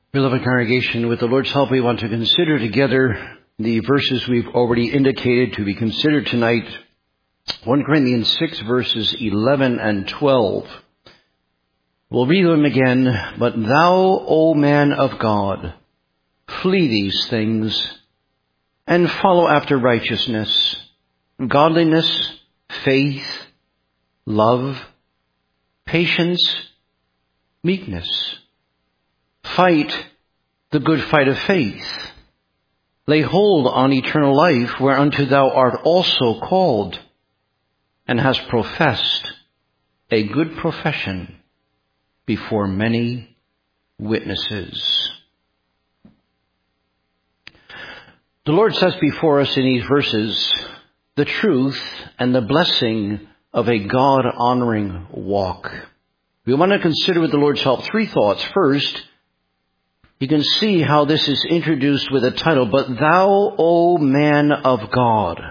Beloved congregation, with the Lord's help, we want to consider together the verses we've already indicated to be considered tonight. 1 Corinthians 6, verses 11 and 12. We'll read them again. But thou, O man of God, flee these things and follow after righteousness, godliness, faith, love, patience, meekness. Fight the good fight of faith. Lay hold on eternal life, whereunto thou art also called, and hast professed a good profession before many witnesses. The Lord sets before us in these verses the truth and the blessing of a God-honoring walk. We want to consider with the Lord's help three thoughts. First, you can see how this is introduced with a title, But thou, O man of God.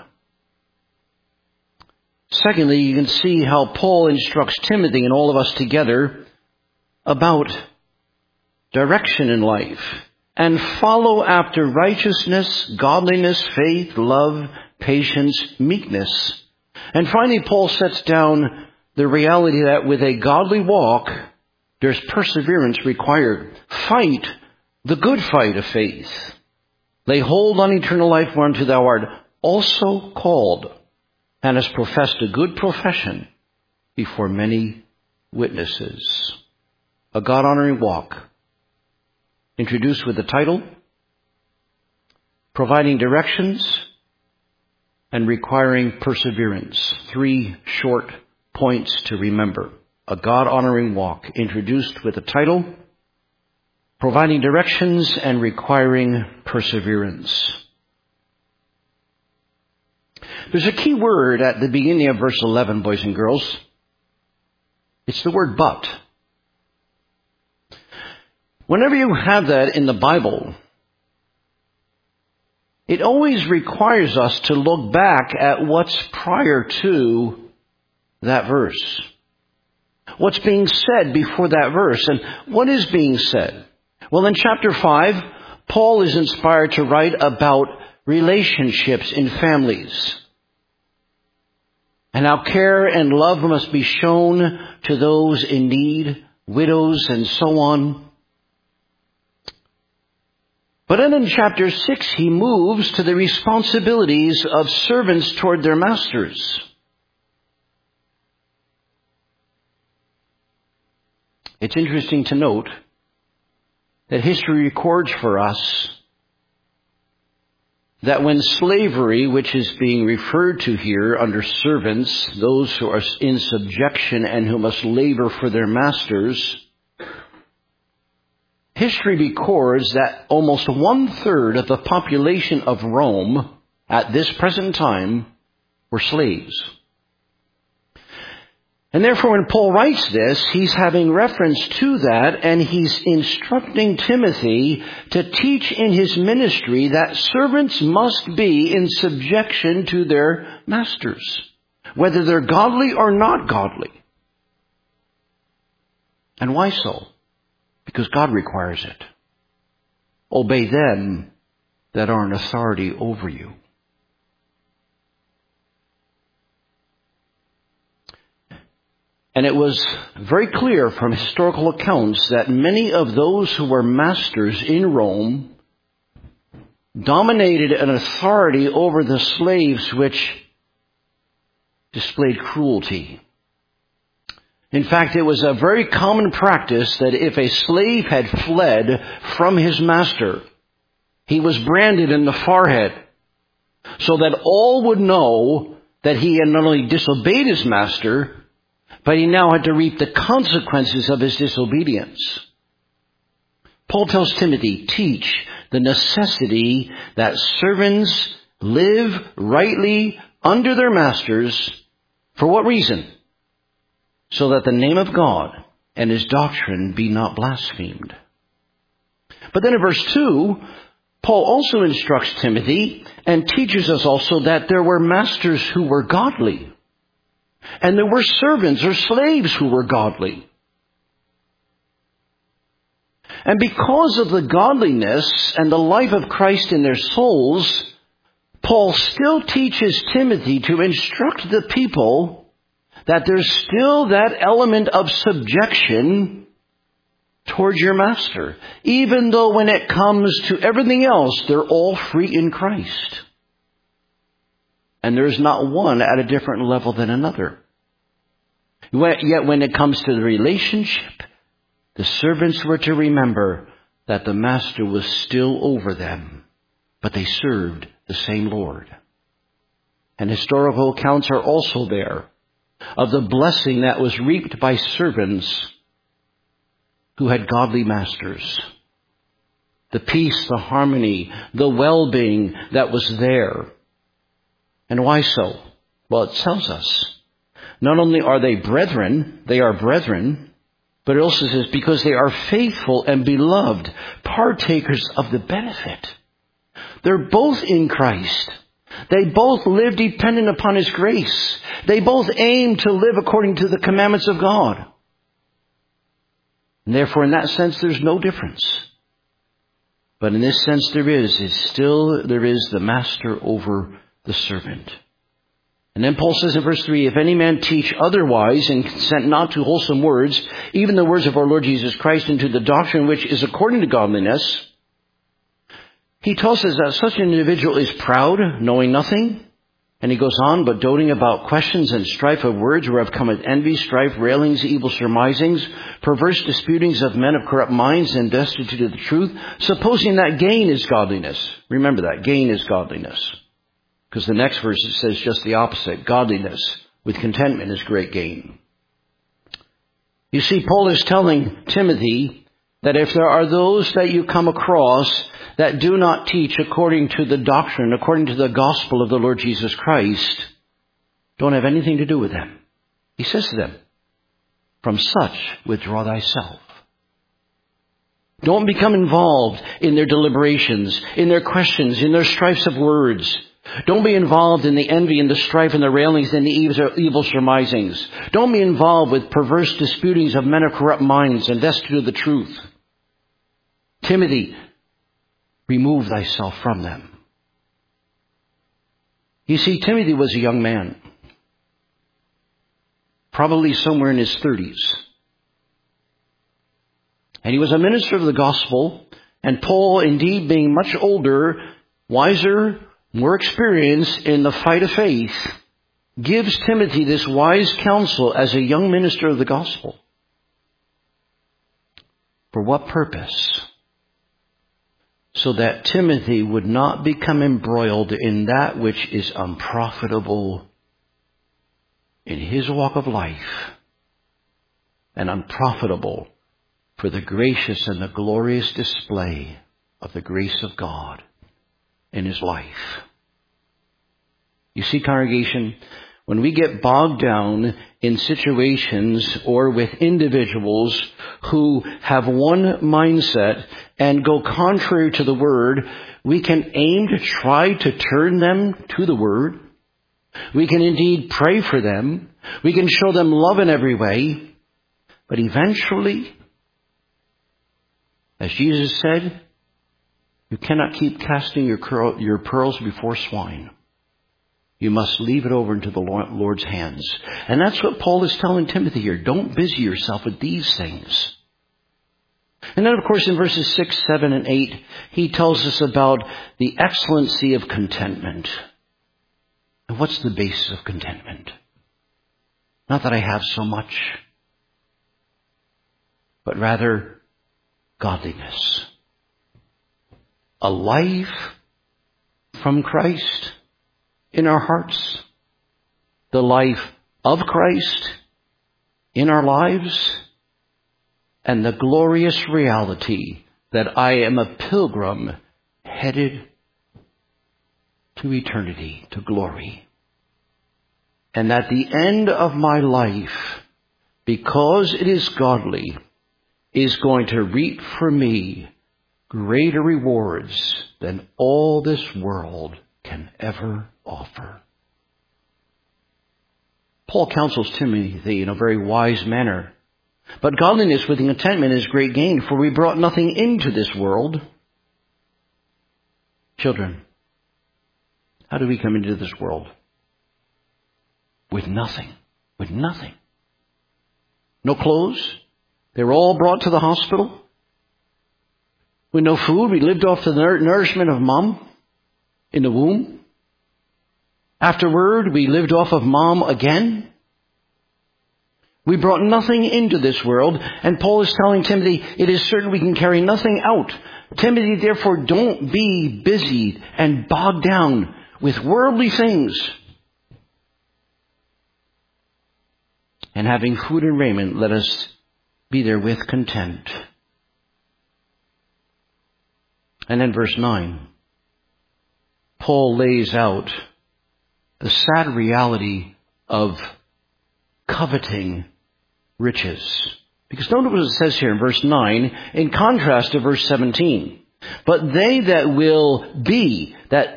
Secondly, you can see how Paul instructs Timothy and all of us together about direction in life. And follow after righteousness, godliness, faith, love, patience, meekness. And finally, Paul sets down the reality that with a godly walk, there's perseverance required. Fight the good fight of faith. Lay hold on eternal life, whereunto thou art also called, and hast professed a good profession before many witnesses. A God-honoring walk. Introduced with the title, Providing Directions and Requiring Perseverance. Three short points to remember. A God-honoring walk. Introduced with the title, Providing Directions and Requiring Perseverance. There's a key word at the beginning of verse 11, boys and girls. It's the word but. Whenever you have that in the Bible, it always requires us to look back at what's prior to that verse. What's being said before that verse. And what is being said? Well, in chapter 5, Paul is inspired to write about relationships in families, and how care and love must be shown to those in need, widows, and so on. But then in chapter 6, he moves to the responsibilities of servants toward their masters. It's interesting to note that history records for us that when slavery, which is being referred to here under servants, those who are in subjection and who must labor for their masters, history records that almost 1/3 of the population of Rome at this present time were slaves. And therefore, when Paul writes this, he's having reference to that, and he's instructing Timothy to teach in his ministry that servants must be in subjection to their masters, whether they're godly or not godly. And why so? Because God requires it. Obey them that are in authority over you. And it was very clear from historical accounts that many of those who were masters in Rome dominated an authority over the slaves which displayed cruelty. In fact, it was a very common practice that if a slave had fled from his master, he was branded in the forehead so that all would know that he had not only disobeyed his master, but he now had to reap the consequences of his disobedience. Paul tells Timothy, teach the necessity that servants live rightly under their masters. For what reason? So that the name of God and his doctrine be not blasphemed. But then in verse 2, Paul also instructs Timothy and teaches us also that there were masters who were godly. And there were servants or slaves who were godly. And because of the godliness and the life of Christ in their souls, Paul still teaches Timothy to instruct the people that there's still that element of subjection towards your master, even though when it comes to everything else, they're all free in Christ. And there's not one at a different level than another. Yet when it comes to the relationship, the servants were to remember that the master was still over them, but they served the same Lord. And historical accounts are also there of the blessing that was reaped by servants who had godly masters. The peace, the harmony, the well-being that was there. And why so? Well, it tells us. Not only are they brethren, but it also says because they are faithful and beloved, partakers of the benefit. They're both in Christ. They both live dependent upon His grace. They both aim to live according to the commandments of God. And therefore, in that sense, there's no difference. But in this sense, there is the master over the servant. And then Paul says in verse 3, if any man teach otherwise and consent not to wholesome words, even the words of our Lord Jesus Christ, into the doctrine which is according to godliness, he tells us that such an individual is proud, knowing nothing. And he goes on, but doting about questions and strife of words, whereof cometh envy, strife, railings, evil surmisings, perverse disputings of men of corrupt minds, and destitute of the truth, supposing that gain is godliness. Remember that, gain is godliness. Because the next verse says just the opposite. Godliness with contentment is great gain. You see, Paul is telling Timothy that if there are those that you come across that do not teach according to the doctrine, according to the gospel of the Lord Jesus Christ, don't have anything to do with them. He says to them, from such withdraw thyself. Don't become involved in their deliberations, in their questions, in their strifes of words. Don't be involved in the envy and the strife and the railings and the evil surmisings. Don't be involved with perverse disputings of men of corrupt minds and destitute of the truth. Timothy, remove thyself from them. You see, Timothy was a young man, probably somewhere in his 30s. And he was a minister of the gospel, and Paul, indeed, being much older, wiser, more experienced in the fight of faith, gives Timothy this wise counsel as a young minister of the gospel. For what purpose? So that Timothy would not become embroiled in that which is unprofitable in his walk of life and unprofitable for the gracious and the glorious display of the grace of God in his life. You see, congregation, when we get bogged down in situations or with individuals who have one mindset and go contrary to the Word, we can aim to try to turn them to the Word. We can indeed pray for them. We can show them love in every way. But eventually, as Jesus said, you cannot keep casting your pearls before swine. You must leave it over into the Lord's hands. And that's what Paul is telling Timothy here. Don't busy yourself with these things. And then, of course, in verses 6, 7, and 8, he tells us about the excellency of contentment. And what's the basis of contentment? Not that I have so much, but rather godliness. A life from Christ in our hearts. The life of Christ in our lives. And the glorious reality that I am a pilgrim headed to eternity, to glory. And at the end of my life, because it is godly, is going to reap for me greater rewards than all this world can ever offer. Paul counsels Timothy in a very wise manner But godliness with contentment is great gain, for we brought nothing into this world. Children, how do we come into this world? With nothing. With nothing. No clothes. They were all brought to the hospital. With no food. We lived off the nourishment of mom in the womb. Afterward, we lived off of mom again. We brought nothing into this world, and Paul is telling Timothy, it is certain we can carry nothing out. Timothy, therefore, don't be busy and bogged down with worldly things. And having food and raiment, let us be therewith content. And then verse 9, Paul lays out the sad reality of coveting riches. Because notice what it says here in verse 9, in contrast to verse 17. But they that will be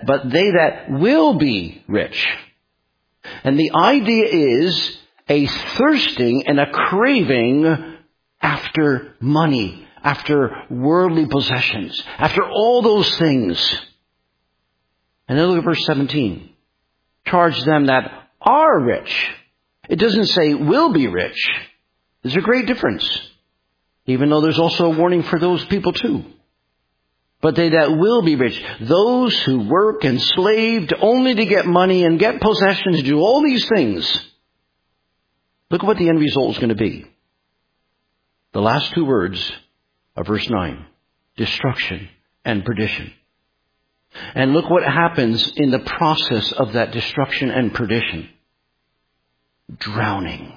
rich. And the idea is a thirsting and a craving after money, after worldly possessions, after all those things. And then look at verse 17. Charge them that are rich. It doesn't say will be rich. There's a great difference. Even though there's also a warning for those people too. But they that will be rich, those who work and slaved only to get money and get possessions, do all these things. Look at what the end result is going to be. The last two words of verse 9. Destruction and perdition. And look what happens in the process of that destruction and perdition. Drowning.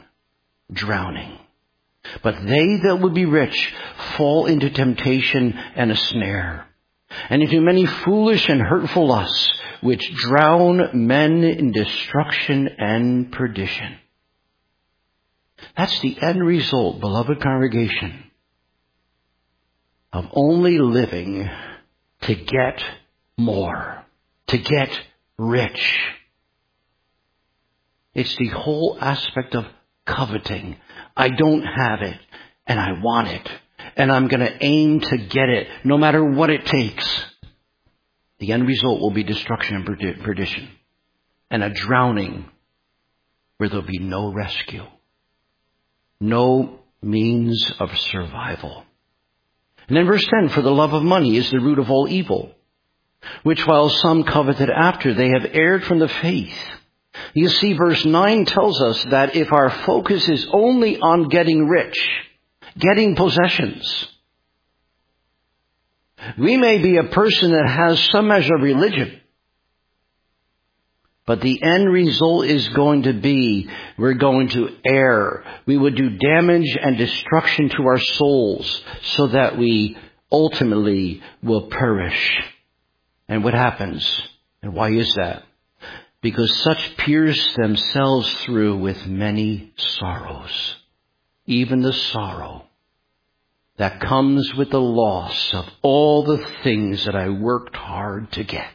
But they that would be rich fall into temptation and a snare, and into many foolish and hurtful lusts, which drown men in destruction and perdition. That's the end result, beloved congregation, of only living to get more, to get rich. It's the whole aspect of coveting. I don't have it, and I want it, and I'm going to aim to get it, no matter what it takes. The end result will be destruction and perdition, and a drowning where there'll be no rescue, no means of survival. And then verse 10, for the love of money is the root of all evil, which while some coveted after, they have erred from the faith. You see, verse 9 tells us that if our focus is only on getting rich, getting possessions, we may be a person that has some measure of religion, but the end result is going to be we're going to err. We would do damage and destruction to our souls so that we ultimately will perish. And what happens? And why is that? Because such pierce themselves through with many sorrows. Even the sorrow that comes with the loss of all the things that I worked hard to get.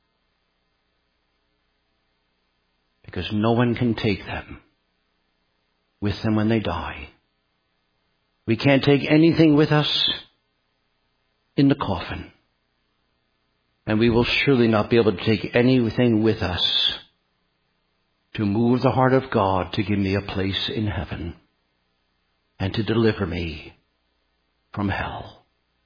Because no one can take them with them when they die. We can't take anything with us in the coffin. And we will surely not be able to take anything with us to move the heart of God to give me a place in heaven and to deliver me from hell.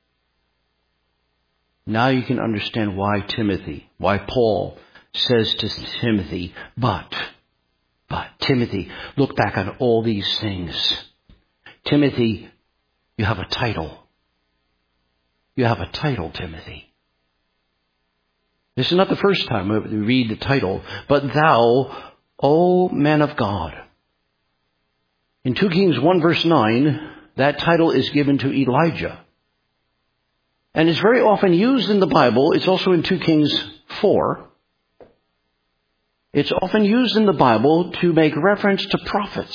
Now you can understand why Paul says to Timothy, but Timothy, look back on all these things. Timothy, you have a title. You have a title, Timothy. This is not the first time we read the title, but thou, O man of God. In 2 Kings 1 verse 9, that title is given to Elijah. And it's very often used in the Bible. It's also in 2 Kings 4. It's often used in the Bible to make reference to prophets.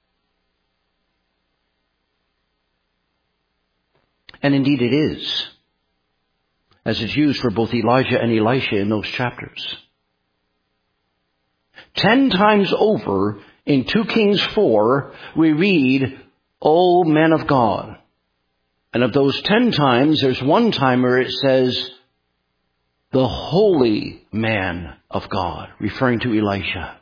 And indeed it is, as it's used for both Elijah and Elisha in those chapters. 10 times over in 2 Kings 4, we read O man of God. And of those 10 times, there's one time where it says, the holy man of God, referring to Elisha.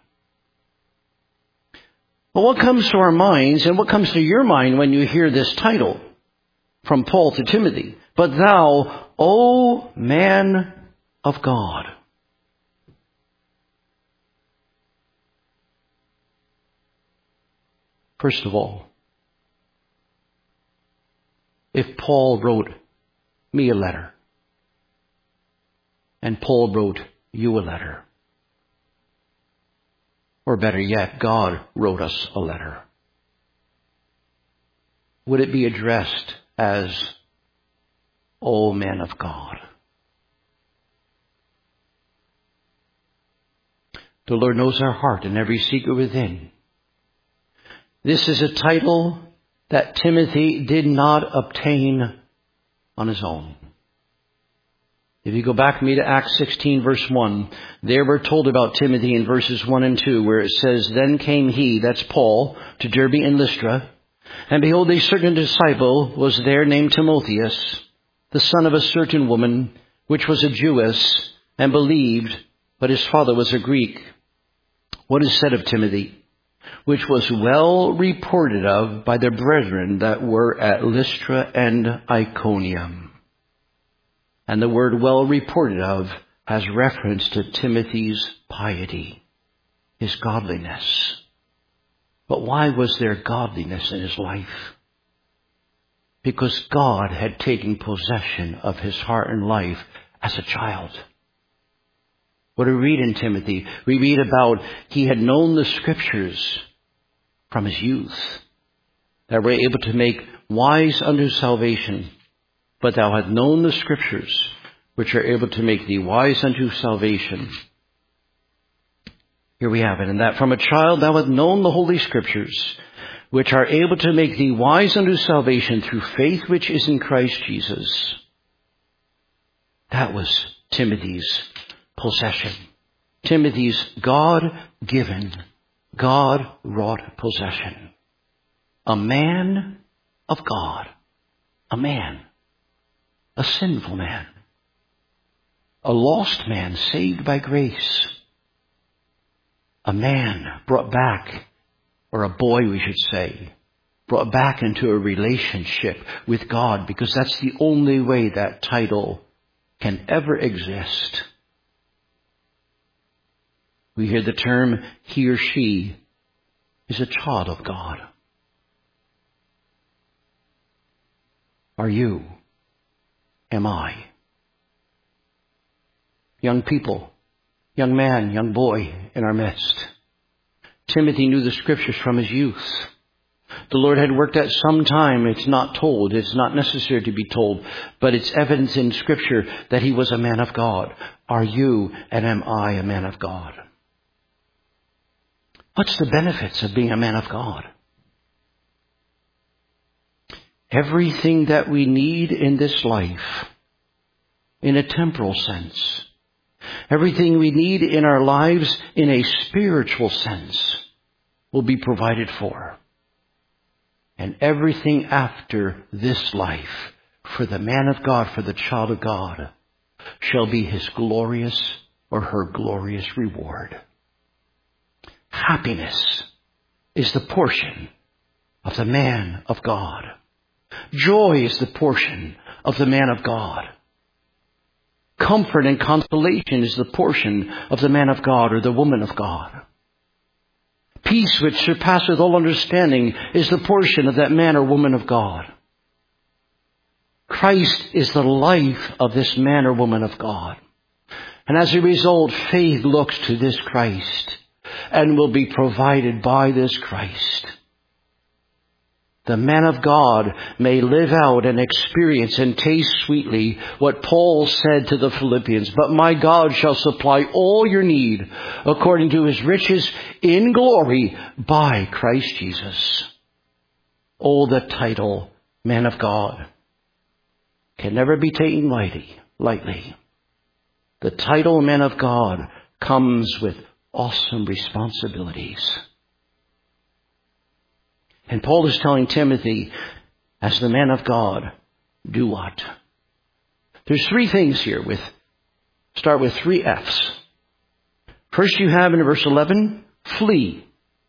Well, what comes to our minds and what comes to your mind when you hear this title from Paul to Timothy? But thou, O man of God. First of all, if Paul wrote me a letter, and Paul wrote you a letter, or better yet, God wrote us a letter, would it be addressed as, O man of God? The Lord knows our heart and every secret within. This is a title that Timothy did not obtain on his own. If you go back with me to Acts 16 verse 1, there we're told about Timothy in verses 1 and 2 where it says, Then came he, that's Paul, to Derbe and Lystra, and behold, a certain disciple was there named Timotheus, the son of a certain woman, which was a Jewess, and believed, but his father was a Greek. What is said of Timothy? Which was well reported of by the brethren that were at Lystra and Iconium. And the word well reported of has reference to Timothy's piety, his godliness. But why was there godliness in his life? Because God had taken possession of his heart and life as a child. What do we read in Timothy? We read about he had known the scriptures from his youth, that were able to make wise unto salvation. But thou hast known the scriptures, which are able to make thee wise unto salvation. Here we have it. And that from a child thou hast known the holy scriptures, which are able to make thee wise unto salvation through faith which is in Christ Jesus. That was Timothy's possession. Timothy's God-given, God-wrought possession. A man of God. A man. A sinful man. A lost man saved by grace. A man brought back, or a boy we should say, brought back into a relationship with God, because that's the only way that title can ever exist. We hear the term he or she is a child of God. Are you? Am I? Young people, young man, young boy in our midst. Timothy knew the scriptures from his youth. The Lord had worked at some time. It's not told. It's not necessary to be told. But it's evidence in scripture that he was a man of God. Are you and am I a man of God? What's the benefits of being a man of God? Everything that we need in this life, in a temporal sense, everything we need in our lives in a spiritual sense, will be provided for. And everything after this life, for the man of God, for the child of God, shall be his glorious or her glorious reward. Happiness is the portion of the man of God. Joy is the portion of the man of God. Comfort and consolation is the portion of the man of God or the woman of God. Peace which surpasseth all understanding is the portion of that man or woman of God. Christ is the life of this man or woman of God. And as a result, faith looks to this Christ and will be provided by this Christ. The man of God may live out and experience and taste sweetly what Paul said to the Philippians. But my God shall supply all your need according to his riches in glory by Christ Jesus. Oh, the title, man of God, can never be taken lightly. The title, man of God, comes with awesome responsibilities. And Paul is telling Timothy, as the man of God, do what? There's three things here. Start with three F's. First you have in verse 11, flee.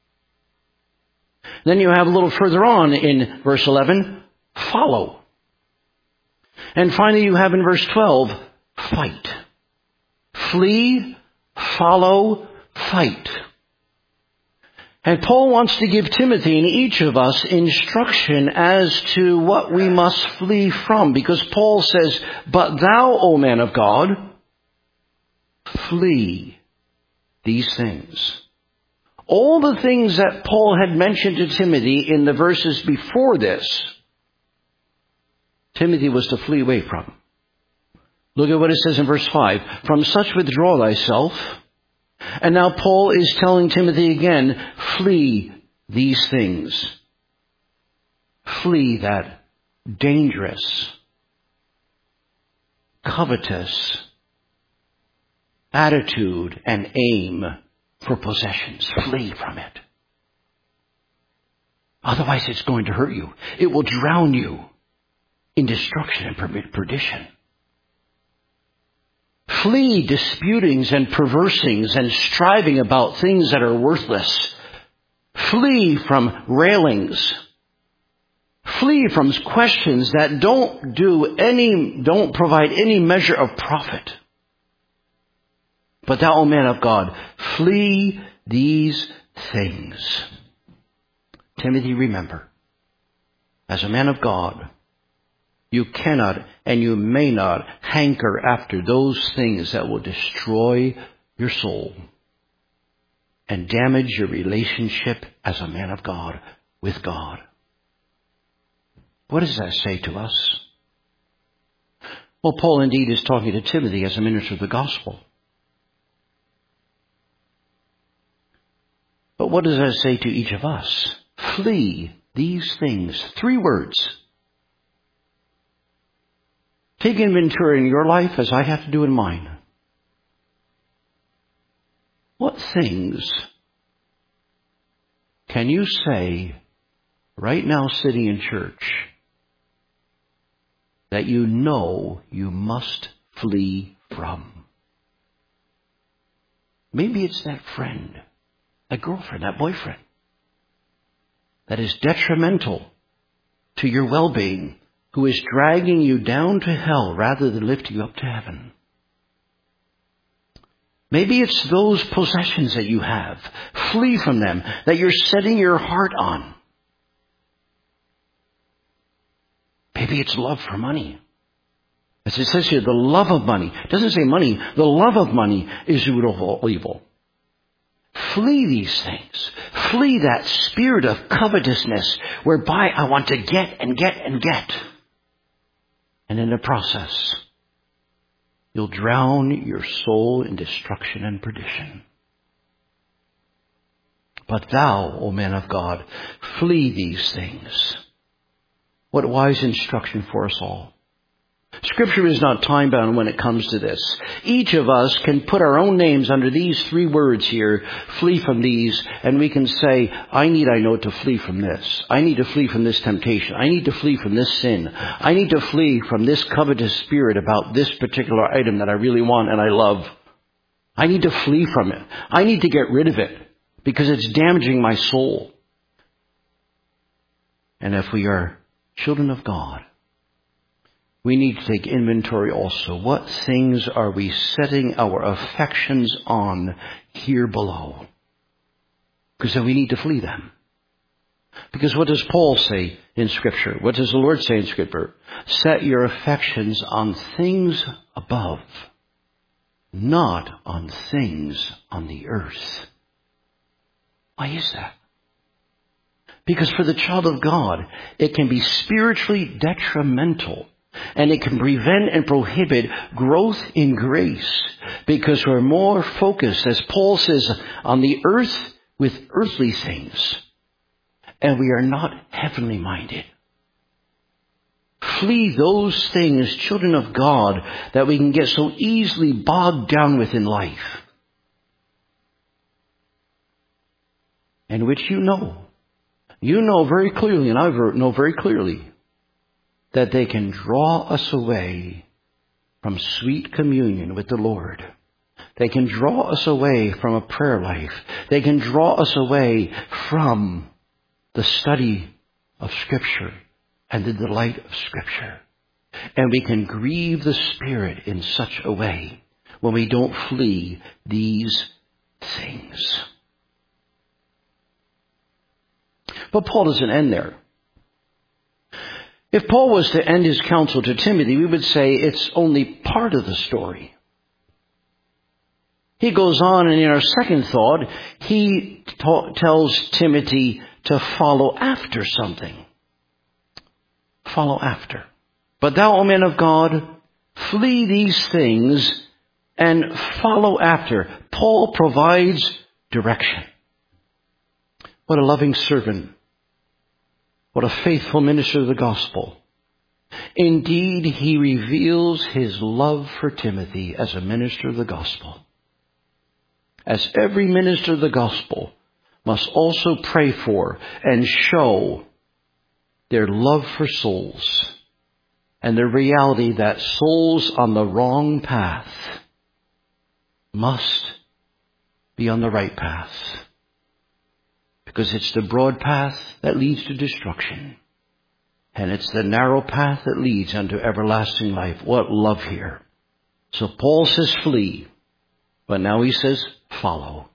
Then you have a little further on in verse 11, follow. And finally you have in verse 12, fight. Flee, follow, fight. And Paul wants to give Timothy and each of us instruction as to what we must flee from. Because Paul says, but thou, O man of God, flee these things. All the things that Paul had mentioned to Timothy in the verses before this, Timothy was to flee away from. Look at what it says in verse 5. From such withdraw thyself. And now Paul is telling Timothy again, flee these things. Flee that dangerous, covetous attitude and aim for possessions. Flee from it. Otherwise it's going to hurt you. It will drown you in destruction and perdition. Flee disputings and perversing's and striving about things that are worthless. Flee from railings. Flee from questions that don't provide any measure of profit. But thou, O man of God, flee these things. Timothy, remember, as a man of God, you cannot and you may not hanker after those things that will destroy your soul and damage your relationship as a man of God with God. What does that say to us? Well, Paul indeed is talking to Timothy as a minister of the gospel. But what does that say to each of us? Flee these things. 3 words. Take inventory in your life as I have to do in mine. What things can you say right now sitting in church that you know you must flee from? Maybe it's that friend, that girlfriend, that boyfriend that is detrimental to your well-being, who is dragging you down to hell rather than lift you up to heaven. Maybe it's those possessions that you have. Flee from them, that you're setting your heart on. Maybe it's love for money. As it says here, the love of money. It doesn't say money. The love of money is the root of all evil. Flee these things. Flee that spirit of covetousness whereby I want to get and get and get. And in the process, you'll drown your soul in destruction and perdition. But thou, O man of God, flee these things. What wise instruction for us all. Scripture is not time-bound when it comes to this. Each of us can put our own names under these 3 words here, flee from these, and we can say, I know to flee from this. I need to flee from this temptation. I need to flee from this sin. I need to flee from this covetous spirit about this particular item that I really want and I love. I need to flee from it. I need to get rid of it because it's damaging my soul. And if we are children of God, we need to take inventory also. What things are we setting our affections on here below? Because then we need to flee them. Because what does Paul say in Scripture? What does the Lord say in Scripture? Set your affections on things above, not on things on the earth. Why is that? Because for the child of God, it can be spiritually detrimental. And it can prevent and prohibit growth in grace because we're more focused, as Paul says, on the earth with earthly things. And we are not heavenly minded. Flee those things, children of God, that we can get so easily bogged down with in life. And which you know You know very clearly, and I know very clearly, that they can draw us away from sweet communion with the Lord. They can draw us away from a prayer life. They can draw us away from the study of Scripture and the delight of Scripture. And we can grieve the Spirit in such a way when we don't flee these things. But Paul doesn't end there. If Paul was to end his counsel to Timothy, we would say it's only part of the story. He goes on, and in our second thought, he tells Timothy to follow after something. Follow after. But thou, O man of God, flee these things and follow after. Paul provides direction. What a loving servant. What a faithful minister of the gospel. Indeed, he reveals his love for Timothy as a minister of the gospel. As every minister of the gospel must also pray for and show their love for souls and the reality that souls on the wrong path must be on the right path. Because it's the broad path that leads to destruction. And it's the narrow path that leads unto everlasting life. What love here. So Paul says flee. But now he says follow.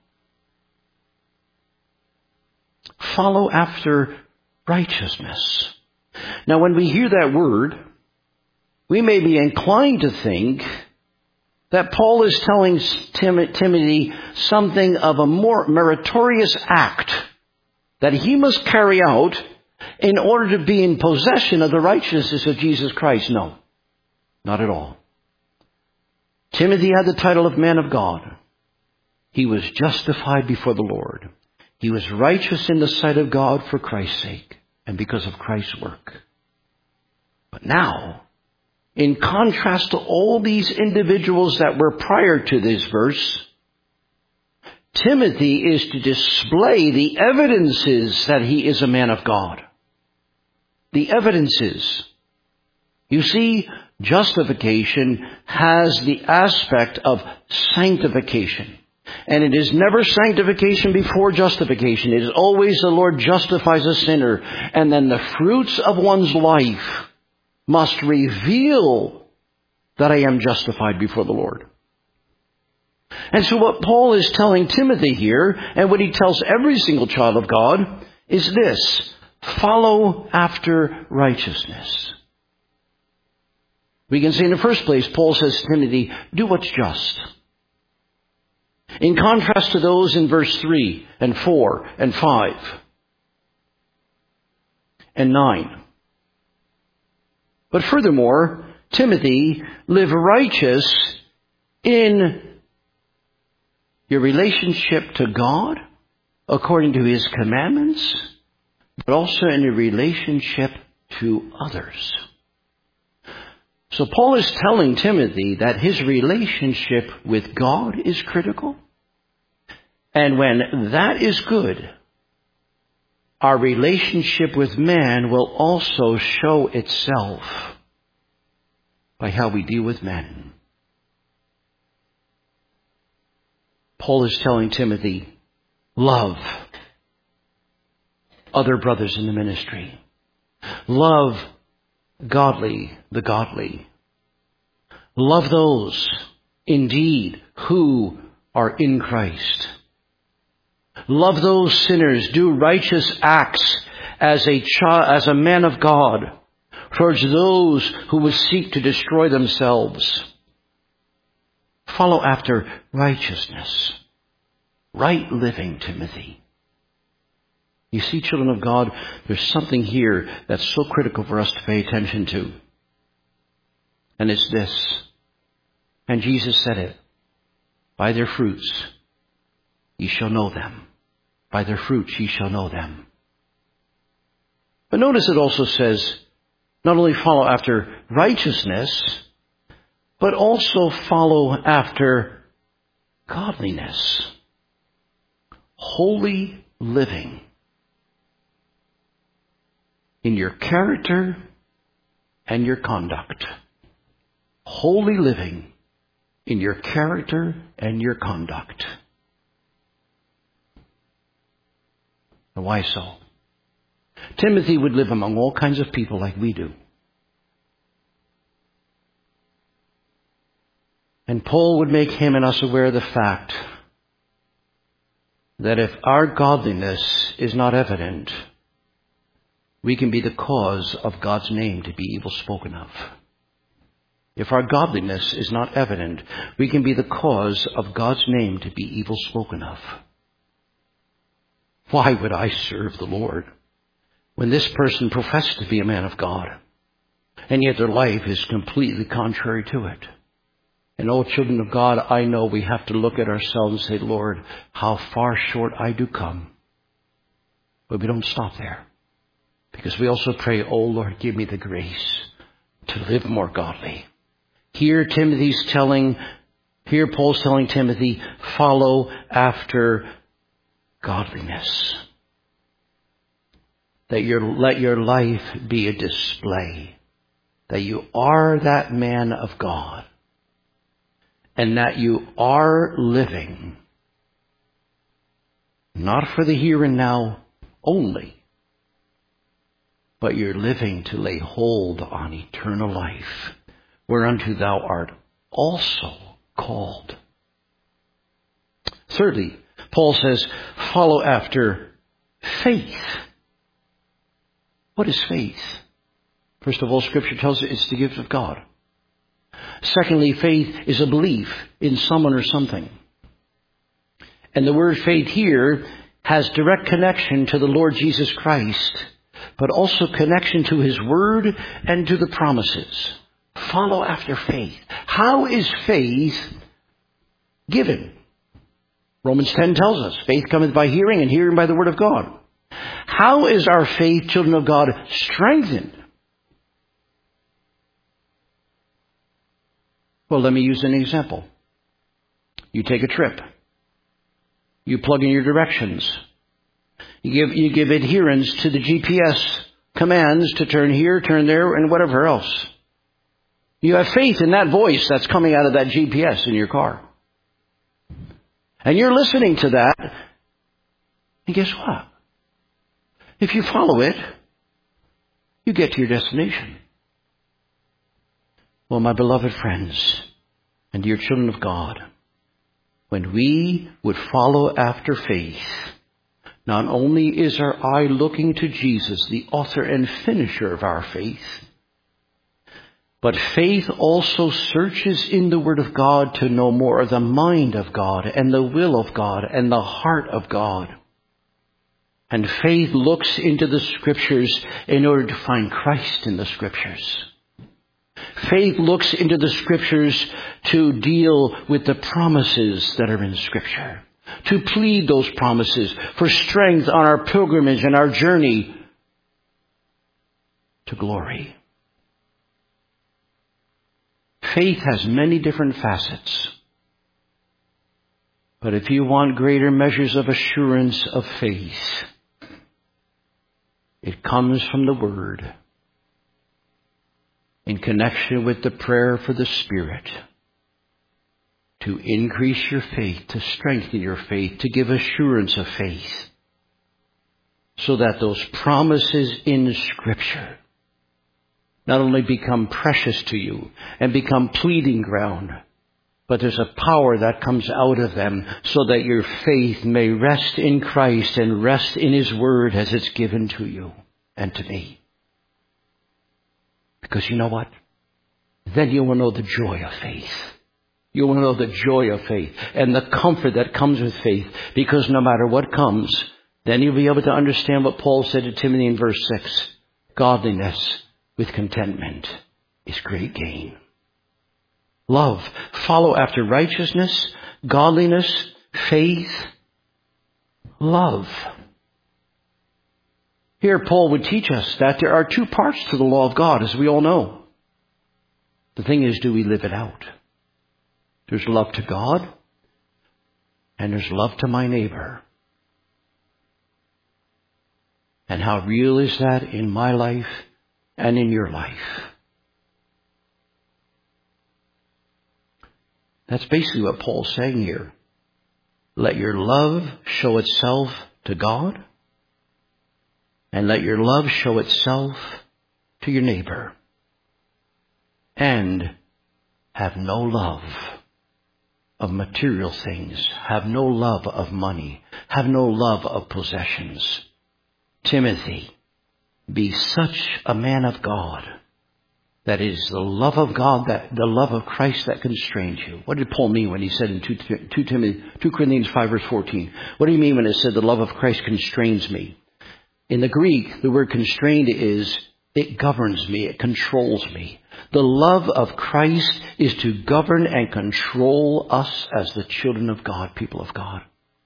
Follow after righteousness. Now when we hear that word, we may be inclined to think that Paul is telling Timothy something of a more meritorious act that he must carry out in order to be in possession of the righteousness of Jesus Christ. No, not at all. Timothy had the title of man of God. He was justified before the Lord. He was righteous in the sight of God for Christ's sake and because of Christ's work. But now, in contrast to all these individuals that were prior to this verse, Timothy is to display the evidences that he is a man of God. The evidences. You see, justification has the aspect of sanctification. And it is never sanctification before justification. It is always the Lord justifies a sinner. And then the fruits of one's life must reveal that I am justified before the Lord. And so what Paul is telling Timothy here, and what he tells every single child of God, is this: follow after righteousness. We can see in the first place, Paul says to Timothy, do what's just. In contrast to those in verse 3 and 4 and 5 and 9. But furthermore, Timothy, live righteous in your relationship to God, according to His commandments, but also in your relationship to others. So Paul is telling Timothy that his relationship with God is critical. And when that is good, our relationship with man will also show itself by how we deal with men. Paul is telling Timothy, love other brothers in the ministry. Love the godly. Love those, indeed, who are in Christ. Love those sinners. Do righteous acts as a man of God towards those who would seek to destroy themselves. Follow after righteousness. Right living, Timothy. You see, children of God, there's something here that's so critical for us to pay attention to. And it's this. And Jesus said it. By their fruits ye shall know them. By their fruits ye shall know them. But notice it also says, not only follow after righteousness, but also follow after godliness. Holy living. in your character and your conduct. Holy living in your character and your conduct. And why so? Timothy would live among all kinds of people like we do. And Paul would make him and us aware of the fact that if our godliness is not evident, we can be the cause of God's name to be evil spoken of. If our godliness is not evident, we can be the cause of God's name to be evil spoken of. Why would I serve the Lord when this person professes to be a man of God, and yet their life is completely contrary to it? And oh, children of God, I know we have to look at ourselves and say, Lord, how far short I do come. But we don't stop there. Because we also pray, oh Lord, give me the grace to live more godly. Here Paul's telling Timothy, follow after godliness. Let your life be a display that you are that man of God. And that you are living, not for the here and now only, but you're living to lay hold on eternal life, whereunto thou art also called. Thirdly, Paul says, follow after faith. What is faith? First of all, Scripture tells us it's the gift of God. Secondly, faith is a belief in someone or something. And the word faith here has direct connection to the Lord Jesus Christ, but also connection to His Word and to the promises. Follow after faith. How is faith given? Romans 10 tells us, faith cometh by hearing, and hearing by the Word of God. How is our faith, children of God, strengthened? Well, let me use an example. You take a trip. You plug in your directions. You give adherence to the GPS commands to turn here, turn there, and whatever else. You have faith in that voice that's coming out of that GPS in your car. And you're listening to that. And guess what? If you follow it, you get to your destination. Well, my beloved friends and dear children of God, when we would follow after faith, not only is our eye looking to Jesus, the author and finisher of our faith, but faith also searches in the Word of God to know more of the mind of God and the will of God and the heart of God. And faith looks into the Scriptures in order to find Christ in the Scriptures. Faith looks into the Scriptures to deal with the promises that are in Scripture, to plead those promises for strength on our pilgrimage and our journey to glory. Faith has many different facets. But if you want greater measures of assurance of faith, it comes from the Word in connection with the prayer for the Spirit to increase your faith, to strengthen your faith, to give assurance of faith, so that those promises in Scripture not only become precious to you and become pleading ground, but there's a power that comes out of them so that your faith may rest in Christ and rest in His Word as it's given to you and to me. Because you know what? Then you will know the joy of faith. You will know the joy of faith and the comfort that comes with faith. Because no matter what comes, then you'll be able to understand what Paul said to Timothy in verse 6. Godliness with contentment is great gain. Love. Follow after righteousness, godliness, faith, love. Here Paul would teach us that there are two parts to the law of God, as we all know. The thing is, do we live it out? There's love to God, and there's love to my neighbor. And how real is that in my life and in your life? That's basically what Paul's saying here. Let your love show itself to God, and let your love show itself to your neighbor. And have no love of material things. Have no love of money. Have no love of possessions. Timothy, be such a man of God that it is the love of God, the love of Christ that constrains you. What did Paul mean when he said in 2 Corinthians 5 verse 14? What do you mean when it said the love of Christ constrains me? In the Greek, the word constrained is it governs me, it controls me. The love of Christ is to govern and control us as the children of God, people of God.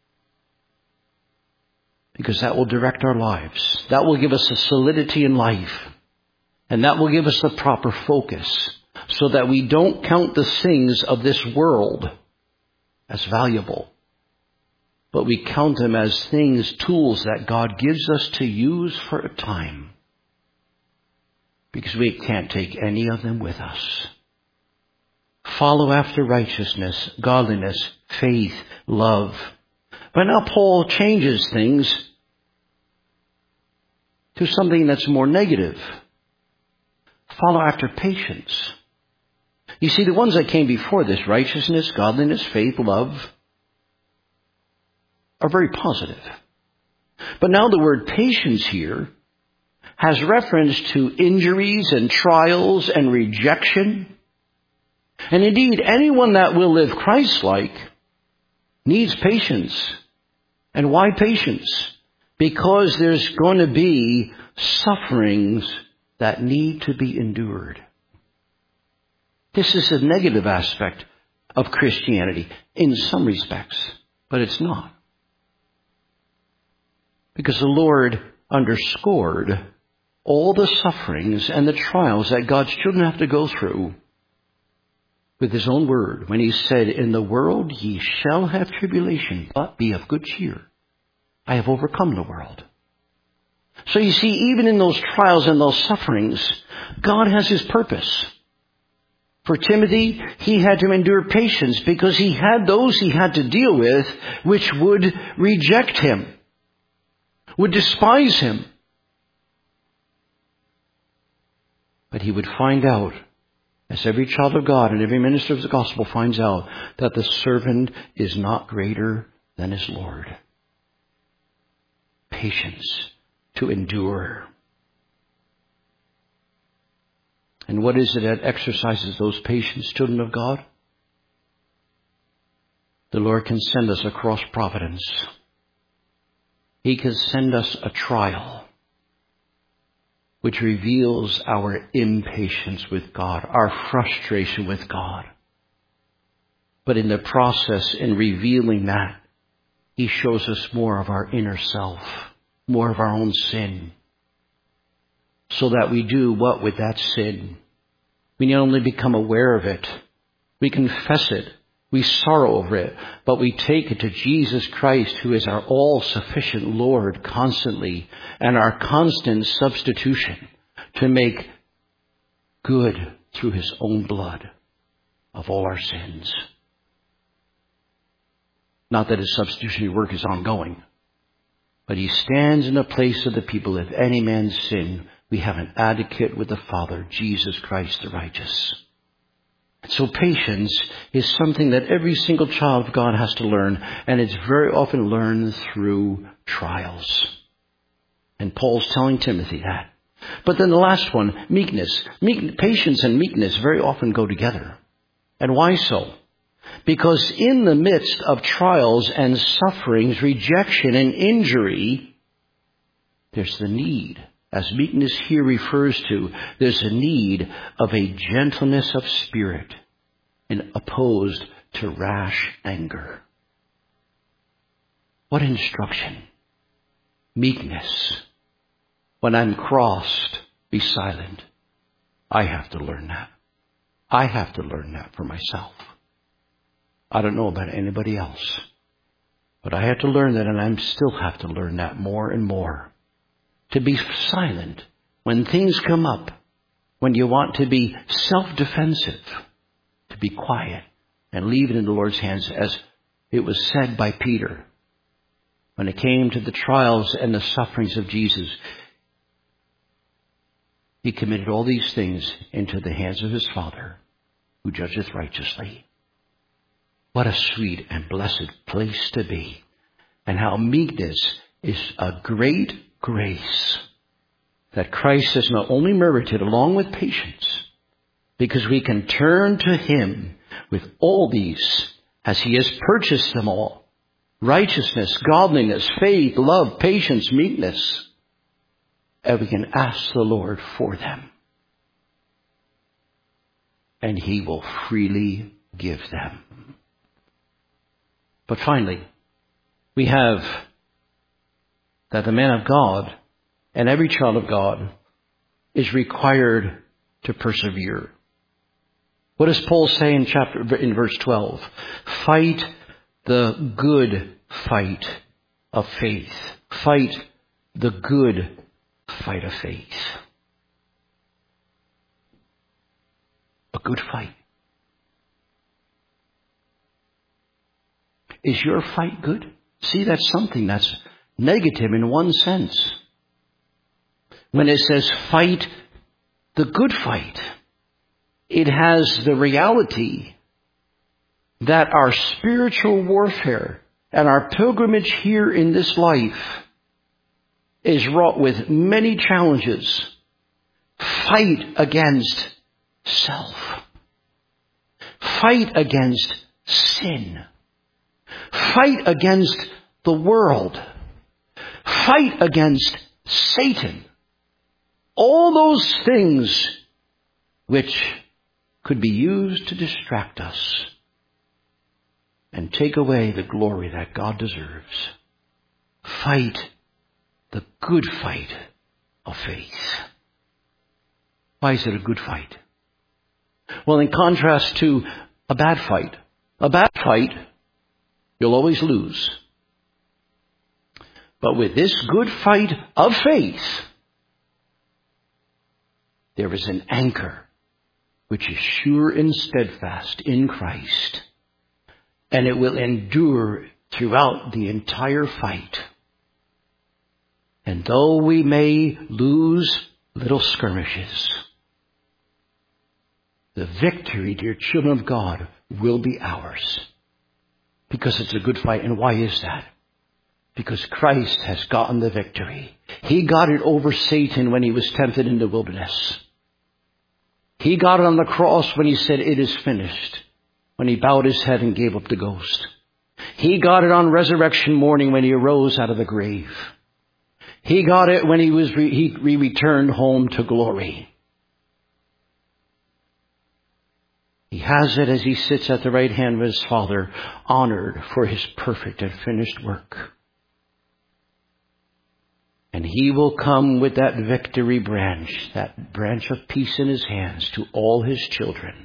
Because that will direct our lives. That will give us a solidity in life. And that will give us the proper focus so that we don't count the things of this world as valuable. But we count them as things, tools that God gives us to use for a time. Because we can't take any of them with us. Follow after righteousness, godliness, faith, love. But now Paul changes things to something that's more negative. Follow after patience. You see, the ones that came before this, righteousness, godliness, faith, love, are very positive. But now the word patience here has reference to injuries and trials and rejection. And indeed, anyone that will live Christ-like needs patience. And why patience? Because there's going to be sufferings that need to be endured. This is a negative aspect of Christianity in some respects, but it's not. Because the Lord underscored all the sufferings and the trials that God's children have to go through with His own word when He said, in the world ye shall have tribulation, but be of good cheer. I have overcome the world. So you see, even in those trials and those sufferings, God has His purpose. For Timothy, he had to endure patience because he had those he had to deal with which would reject him, would despise him. But he would find out, as every child of God and every minister of the gospel finds out, that the servant is not greater than his Lord. Patience to endure. And what is it that exercises those patience, children of God? The Lord can send us a cross providence. He can send us a trial which reveals our impatience with God, our frustration with God. But in the process, in revealing that, He shows us more of our inner self, more of our own sin. So that we do what with that sin? We not only become aware of it, we confess it, we sorrow over it, but we take it to Jesus Christ, who is our all-sufficient Lord constantly, and our constant substitution to make good through His own blood of all our sins. Not that His substitutionary work is ongoing, but He stands in the place of the people. If any man sin, we have an advocate with the Father, Jesus Christ the righteous. So patience is something that every single child of God has to learn, and it's very often learned through trials. And Paul's telling Timothy that. But then the last one, meekness. Patience and meekness very often go together. And why so? Because in the midst of trials and sufferings, rejection and injury, there's the need. As meekness here refers to, there's a need of a gentleness of spirit and opposed to rash anger. What instruction? Meekness. When I'm crossed, be silent. I have to learn that. I have to learn that for myself. I don't know about anybody else. But I have to learn that, and I still have to learn that more and more. to be silent when things come up, when you want to be self-defensive, to be quiet and leave it in the Lord's hands, as it was said by Peter when it came to the trials and the sufferings of Jesus. He committed all these things into the hands of his Father, who judgeth righteously. What a sweet and blessed place to be. And how meekness is a great grace that Christ has not only merited along with patience, because we can turn to him with all these as he has purchased them all. Righteousness, godliness, faith, love, patience, meekness. And we can ask the Lord for them. And he will freely give them. But finally, we have that the man of God and every child of God is required to persevere. What does Paul say in verse 12? Fight the good fight of faith. Fight the good fight of faith. A good fight. Is your fight good? See, that's something that's negative in one sense. When it says fight the good fight, it has the reality that our spiritual warfare and our pilgrimage here in this life is wrought with many challenges. Fight against self. Fight against sin. Fight against the world. Fight against Satan. All those things which could be used to distract us and take away the glory that God deserves. Fight the good fight of faith. Why is it a good fight? Well, in contrast to a bad fight, you'll always lose. But with this good fight of faith, there is an anchor which is sure and steadfast in Christ, and it will endure throughout the entire fight. And though we may lose little skirmishes, the victory, dear children of God, will be ours. Because it's a good fight. And why is that? Because Christ has gotten the victory. He got it over Satan when he was tempted in the wilderness. He got it on the cross when he said, "It is finished," when he bowed his head and gave up the ghost. He got it on resurrection morning when he arose out of the grave. He got it when he returned home to glory. He has it as he sits at the right hand of his Father, honored for his perfect and finished work. And he will come with that victory branch, that branch of peace in his hands to all his children,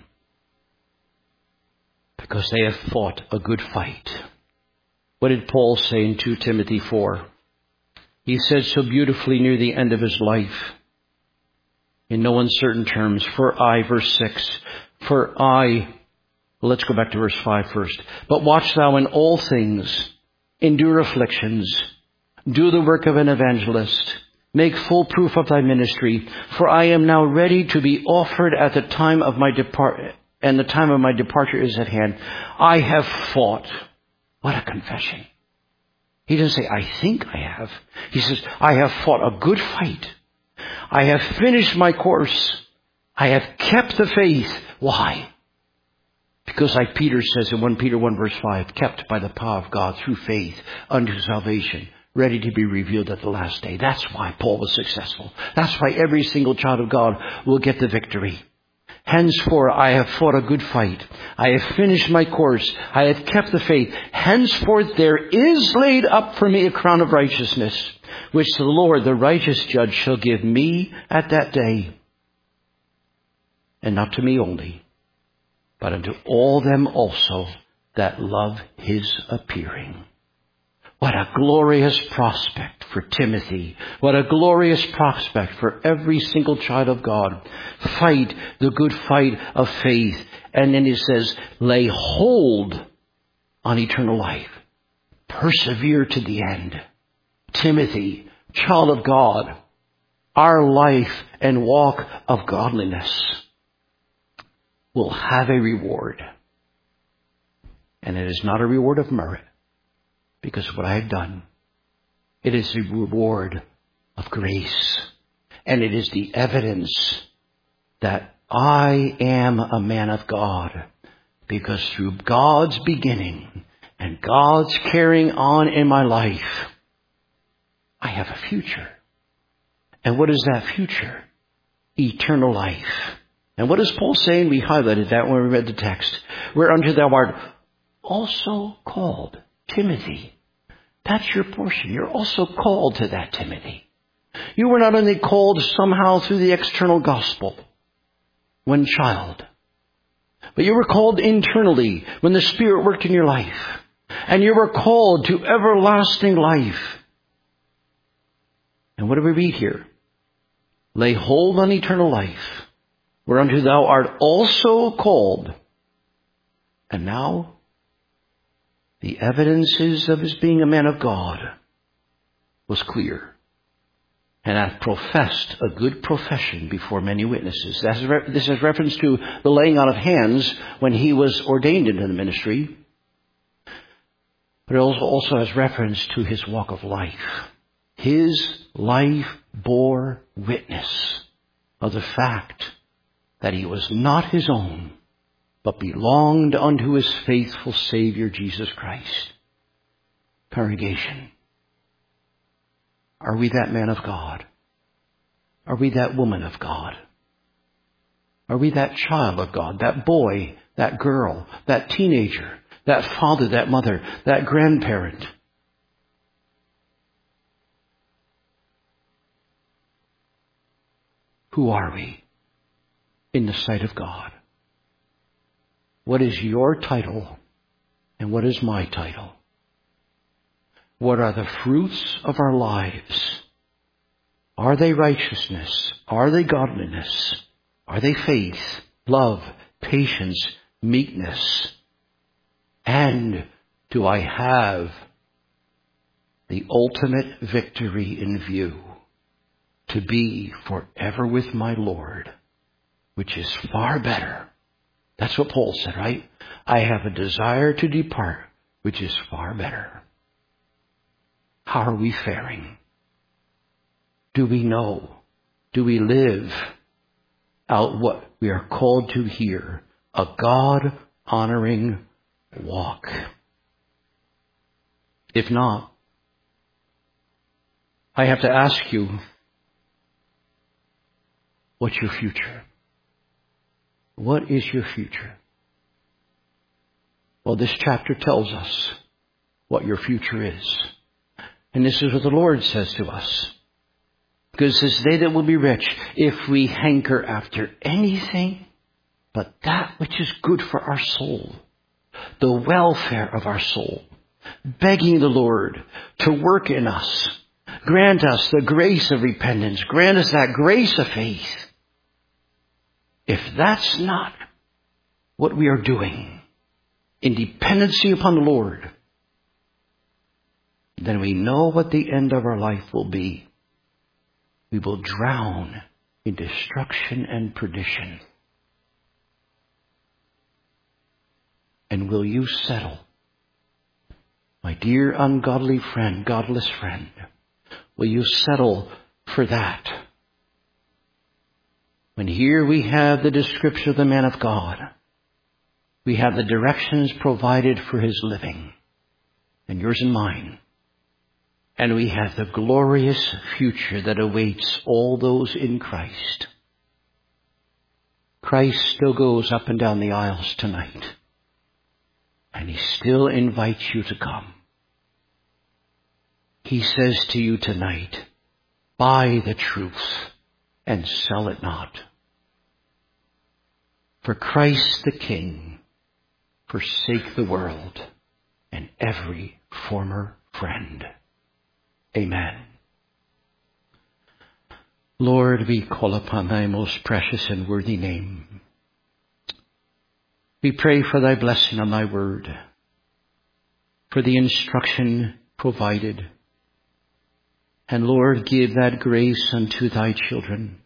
because they have fought a good fight. What did Paul say in 2 Timothy 4? He said so beautifully near the end of his life, in no uncertain terms, verse 6, let's go back to verse 5 first. But watch thou in all things, endure afflictions, do the work of an evangelist, make full proof of thy ministry, for I am now ready to be offered at the time of my and the time of my departure is at hand. I have fought. What a confession. He doesn't say, I think I have. He says, I have fought a good fight. I have finished my course. I have kept the faith. Why? Because like Peter says in 1 Peter 1 verse 5, kept by the power of God through faith unto salvation, ready to be revealed at the last day. That's why Paul was successful. That's why every single child of God will get the victory. Henceforth I have fought a good fight. I have finished my course. I have kept the faith. Henceforth there is laid up for me a crown of righteousness, which the Lord, the righteous judge, shall give me at that day. And not to me only, but unto all them also that love his appearing. What a glorious prospect for Timothy. What a glorious prospect for every single child of God. Fight the good fight of faith. And then he says, lay hold on eternal life. Persevere to the end. Timothy, child of God, our life and walk of godliness will have a reward. And it is not a reward of merit, because of what I have done. It is a reward of grace. And it is the evidence that I am a man of God, because through God's beginning and God's carrying on in my life, I have a future. And what is that future? Eternal life. And what is Paul saying? We highlighted that when we read the text. Whereunto thou art also called. Timothy. That's your portion. You're also called to that, Timothy. You were not only called somehow through the external gospel when child, but you were called internally when the Spirit worked in your life. And you were called to everlasting life. And what do we read here? Lay hold on eternal life, whereunto thou art also called. And now, the evidences of his being a man of God was clear, and hath professed a good profession before many witnesses. This has reference to the laying on of hands when he was ordained into the ministry, but it also has reference to his walk of life. His life bore witness of the fact that he was not his own, but belonged unto his faithful Savior, Jesus Christ. Congregation, are we that man of God? Are we that woman of God? Are we that child of God, that boy, that girl, that teenager, that father, that mother, that grandparent? Who are we in the sight of God? What is your title and what is my title? What are the fruits of our lives? Are they righteousness? Are they godliness? Are they faith, love, patience, meekness? And do I have the ultimate victory in view? To be forever with my Lord, which is far better. That's what Paul said, right? I have a desire to depart, which is far better. How are we faring? Do we know? Do we live out what we are called to here? A God-honoring walk. If not, I have to ask you, what's your future? What is your future? Well, this chapter tells us what your future is. And this is what the Lord says to us. Because it says, they that will be rich, if we hanker after anything but that which is good for our soul, the welfare of our soul, begging the Lord to work in us, grant us the grace of repentance, grant us that grace of faith. If that's not what we are doing in dependency upon the Lord, then we know what the end of our life will be. We will drown in destruction and perdition. And will you settle, my dear ungodly friend, godless friend, will you settle for that? When here we have the description of the man of God, we have the directions provided for his living, and yours and mine, and we have the glorious future that awaits all those in Christ. Christ still goes up and down the aisles tonight, and he still invites you to come. He says to you tonight, buy the truth and sell it not. For Christ the King forsake the world and every former friend. Amen. Lord, we call upon thy most precious and worthy name. We pray for thy blessing on thy word, for the instruction provided. And Lord, give that grace unto thy children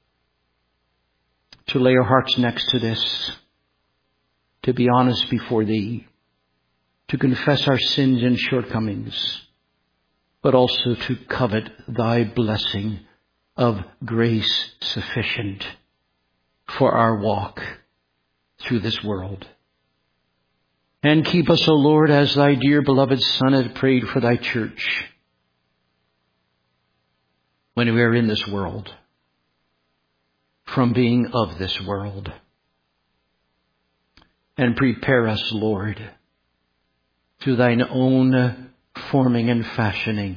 to lay our hearts next to this, to be honest before thee, to confess our sins and shortcomings, but also to covet thy blessing of grace sufficient for our walk through this world. And keep us, O Lord, as thy dear beloved Son had prayed for thy church when we are in this world, from being of this world. And prepare us, Lord, through thine own forming and fashioning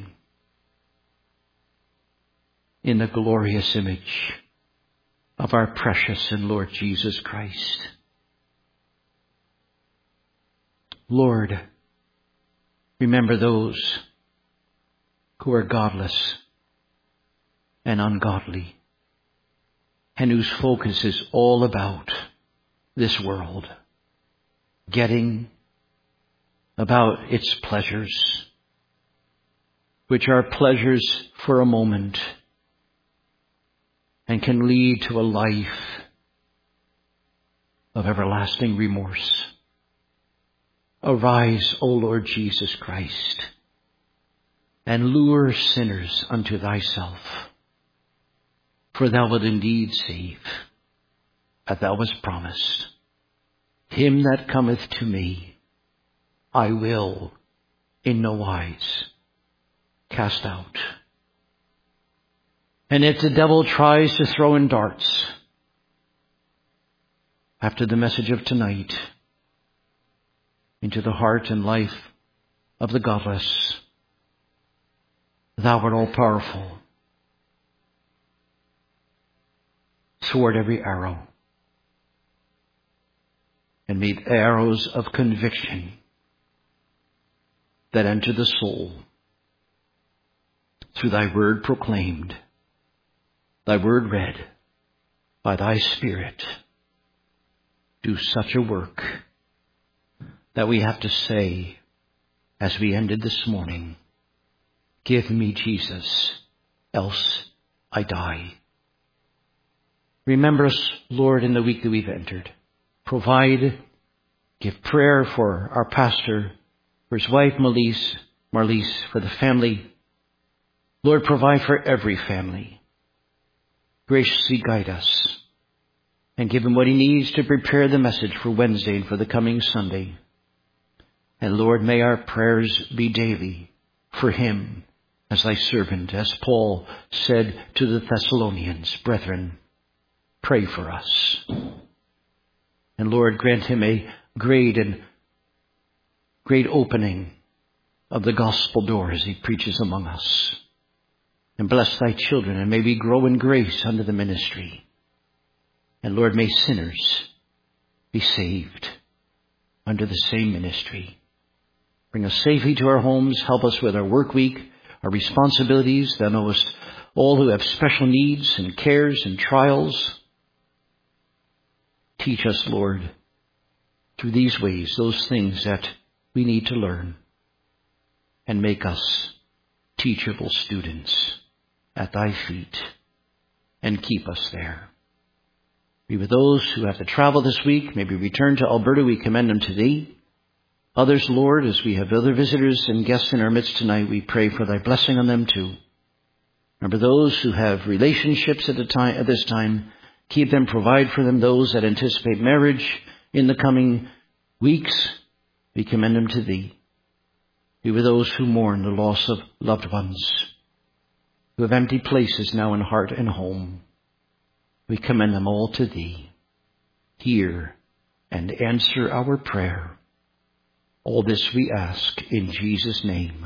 in the glorious image of our precious and Lord Jesus Christ. Lord, remember those who are godless and ungodly, and whose focus is all about this world, getting about its pleasures, which are pleasures for a moment and can lead to a life of everlasting remorse. Arise, O Lord Jesus Christ, and lure sinners unto thyself. For thou wilt indeed save, as thou hast promised. Him that cometh to me, I will in no wise cast out. And if the devil tries to throw in darts after the message of tonight into the heart and life of the godless, thou art all powerful. Thwart every arrow, and meet arrows of conviction that enter the soul through thy word proclaimed, thy word read by thy Spirit. Do such a work that we have to say, as we ended this morning, give me Jesus, else I die. Remember us, Lord, in the week that we've entered. Provide, give prayer for our pastor, for his wife, Marlise, for the family. Lord, provide for every family. Graciously guide us and give him what he needs to prepare the message for Wednesday and for the coming Sunday. And Lord, may our prayers be daily for him as thy servant, as Paul said to the Thessalonians, brethren, pray for us. And Lord, grant him a great opening of the gospel door as he preaches among us. And bless thy children, and may we grow in grace under the ministry. And Lord, may sinners be saved under the same ministry. Bring us safely to our homes. Help us with our work week, our responsibilities. Thou knowest all who have special needs and cares and trials. Teach us, Lord, through these ways, those things that we need to learn, and make us teachable students at thy feet, and keep us there. Be with those who have to travel this week, maybe return to Alberta. We commend them to thee. Others, Lord, as we have other visitors and guests in our midst tonight, we pray for thy blessing on them too. Remember those who have relationships at this time. Keep them, provide for them. Those that anticipate marriage in the coming weeks, we commend them to thee. Be with those who mourn the loss of loved ones, who have empty places now in heart and home. We commend them all to thee. Hear and answer our prayer. All this we ask in Jesus' name.